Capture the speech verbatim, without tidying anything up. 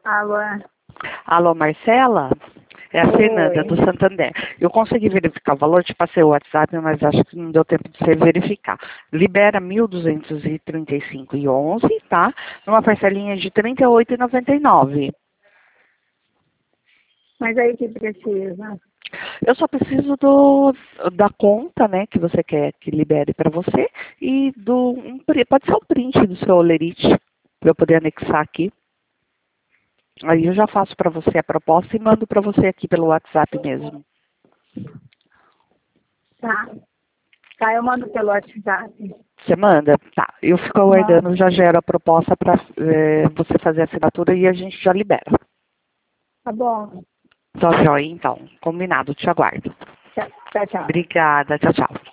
Alô? Alô, Marcela? É a Oi. Fernanda, do Santander. Eu consegui verificar o valor, te passei o WhatsApp, mas acho que não deu tempo de você verificar. Libera mil duzentos e trinta e cinco reais e onze centavos, tá? Numa parcelinha de trinta e oito reais e noventa e nove centavos. Mas aí que precisa? Eu só preciso do, da conta, né, que você quer que libere para você e do, um, pri- pode ser um print do seu olerite, para eu poder anexar aqui. Aí eu já faço para você a proposta e mando para você aqui pelo WhatsApp mesmo. Tá. Tá, eu mando pelo WhatsApp. Você manda? Tá. Eu fico aguardando, já gero a proposta para você fazer a assinatura e a gente já libera. Tá bom. Só joia, então. Combinado, te aguardo. Tchau, tchau. tchau. Obrigada, tchau, tchau.